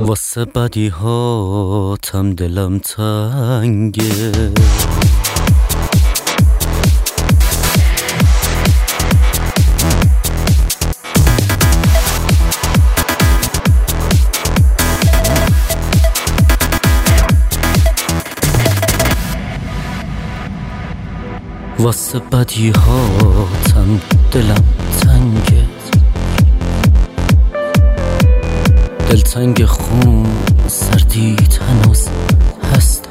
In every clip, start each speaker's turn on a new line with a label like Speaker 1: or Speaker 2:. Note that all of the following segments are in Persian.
Speaker 1: واسه بدی هاتم دلم تنگه، واسه بدی هاتم دلم تنگه، دلتنگ خون سردیت هنوز هستم.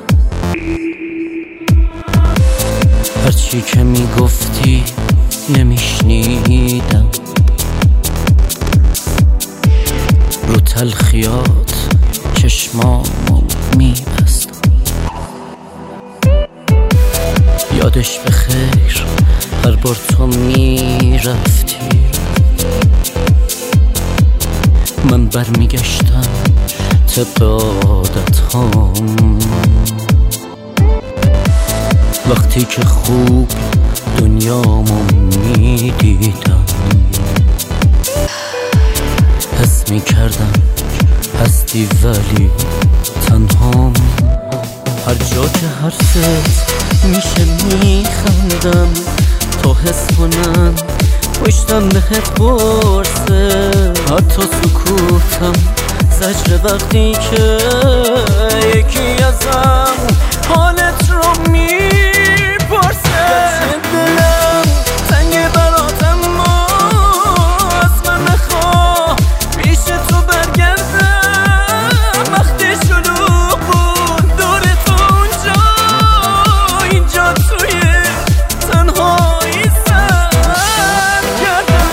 Speaker 1: هرچی که میگفتی نمیشنیدم، رو تلخیات چشمامو میبستم. یادش بخیر هر بار تو میرفتی من برمیگشتم طبق عادت‌هام. وقتی که خوب دنیامو میدیدم حس میکردم هستی ولی تنهام. هر جا که حرفت میشه میخندم تا حس کنم پشتم بهت برسه. حتی سکوتم زجر وقتی که یکی ازم حالت رو میپرسه. دلم تنگ براتم ما از من نخواه پیش تو برگردم. وقتی شلوغ بود دور تو اونجا اینجا توی تنهایی سر کردم.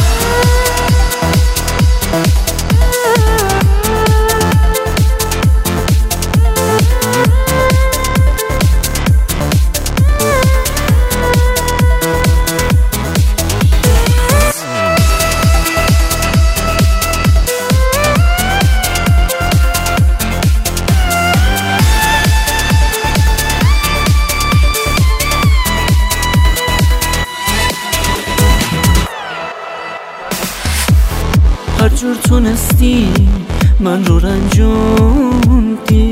Speaker 1: هر جور تونستی من رو رنجوندی،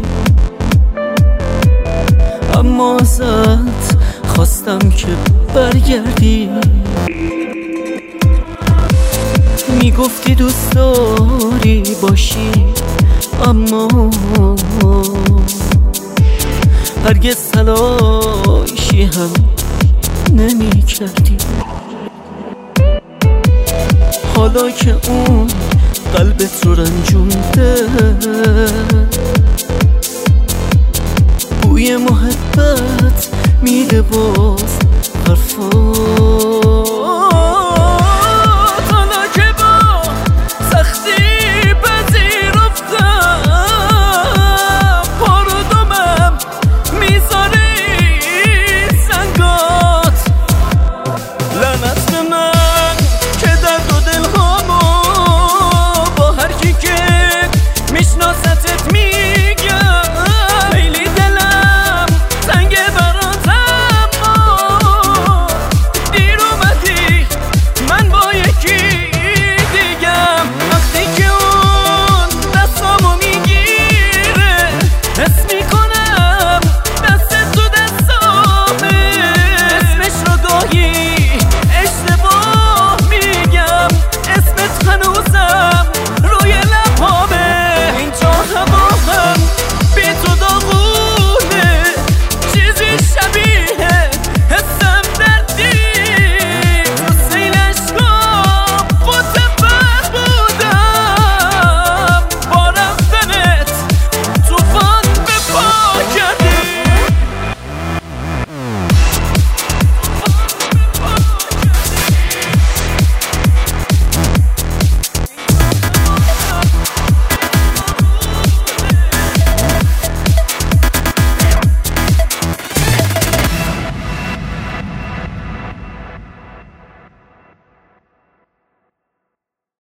Speaker 1: اما ازت خواستم که برگردی. میگفتی دوست داری باشی اما هرگز تلاشی هم نمی کردی. حالا که اون قلبت رو رنجونده بوی محبت میده باز حرفا